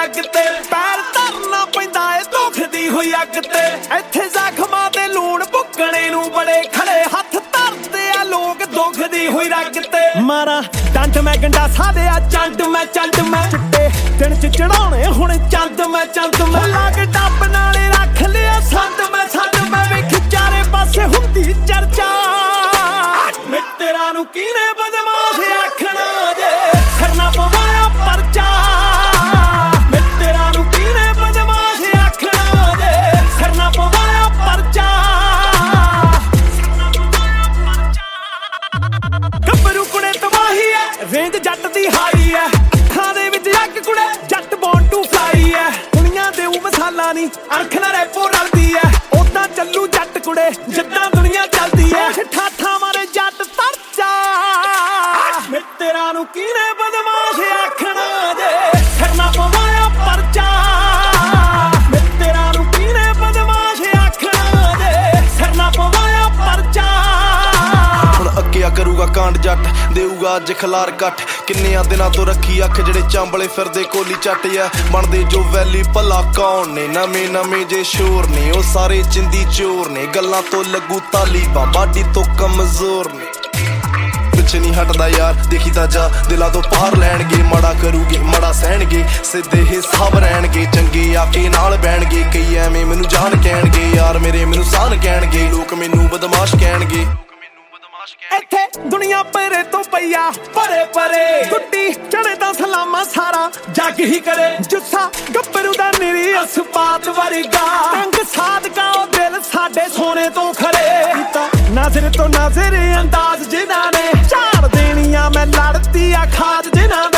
जग ते पैर धरना पैंदा ए दुखदी होई अग ते इत्थे जख्मां ते लूण भुक्कणे नूं बड़े खड़े हत्थ धरदे आ लोग दुखदी होई रग ते मारा डंड मैं गंडासा दे आ चंड मैं चिट्टे दिन च चढ़ाउणे हुण चंद मैं लाग डब नाले रख लिया संद मैं वेख चारे पासे हुंदी चर्चा मित्तरां नूं कीने बदमाश आखना जे करना पवाया परचा मित्तरां नूं कीने बदमाश आखना जे करना पवाया परचा गब्बरू कुड़े तबाही है रेंज जट दी हाई है अखां दे विच अग कुड़े जट बोर्न टू फ्लाई है दुनिया दे मसाला नी अरख नाल रैपो रलदी है ओदां चलू जट कुड़े जिद्दां दुनिया चलदी है ठाठा मारे जट तरचा मित्तरां नूं कीने बदमाश आखना जे करना पवाया परचा मित्तरां नूं कीने बदमाश आखना जे करना पवाया परचा हुण अग्गे करूगा कांड जट देऊगा अज खलार कट किन्नियां दिनां तो रखी अख जेड़े चांबले फिरदे कोली चट या बनदे जो वैली भला कौन ने नमें जे शोर ने ओ सारे जिंदी चोर ने गल्लां तो लगू तालीबां बाडी तो कमजोर ने पिछे नहीं हटदा यार देखीदा जा दिलां तो पार लैणगे माड़ा करूगे माड़ा सहणगे सिद्धे हिसाब रहणगे चंगे आके नाल बैणगे कई एवें मैनू जान कहणगे यार मेरे मैनू सान कहणगे लोक मैनू बदमाश कहणगे इत्थे दुनिया परे तो पईया परे परे गुड्डी चढ़े दा सलामा सारा जग ही करे जुस्सा गब्बरू दा निरी असपात वर्गा रंग सादका ओ दिल साडे सोने तो खरे नाज़र तो नाज़र अंदाज जिन्हां ने झाड़ देनियां मैं लड़दी आ खाद जिन्हां